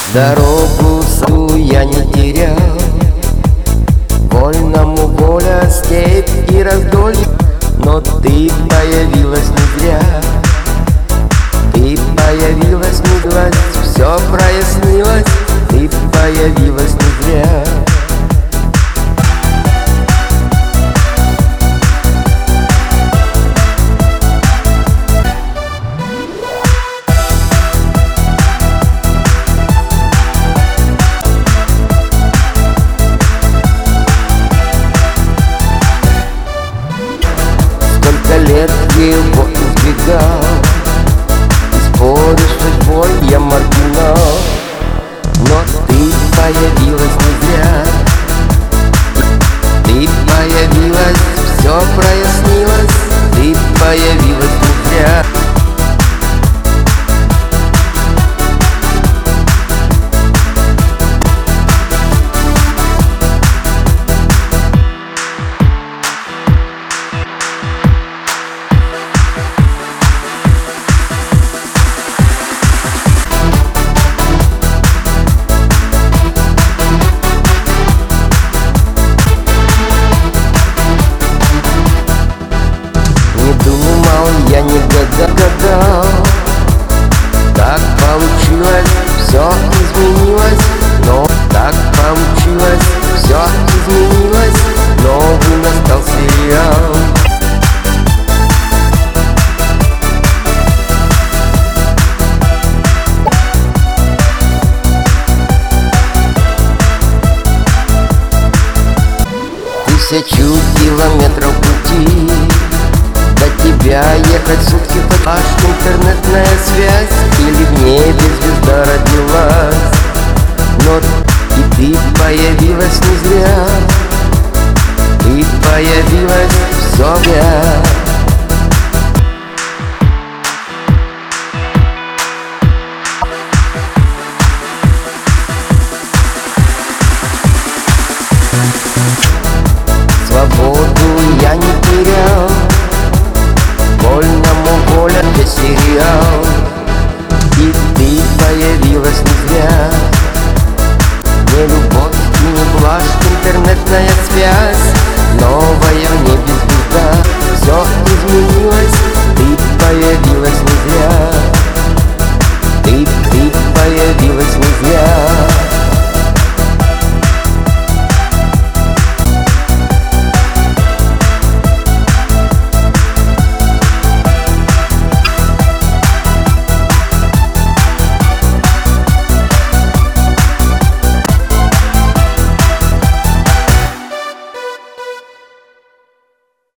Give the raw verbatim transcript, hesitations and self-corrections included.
Дорогу свою я не терял, вольному воля, степь и раздолье. Но ты появилась не зря, ты появилась, миглась, все прояснилось. Ты появилась не зря. Лет его избегал, и спорю с судьбой я маргинал. Но ты появилась не зря, ты появилась, все прояснилось. Ты появилась не зря. Я не гадал, гадал, так получилось, все изменилось. Но так получилось, все изменилось. Новый настал сериал. Тысячу километров пути, до тебя ехать сутки, аж интернетная связь, или в небе звезда родилась. Но и ты появилась не зря, ты появилась все зря. Свободу я не терял, вольному воля, где сериал. И ты появилась не зря, не любовь и не блажь, интернетная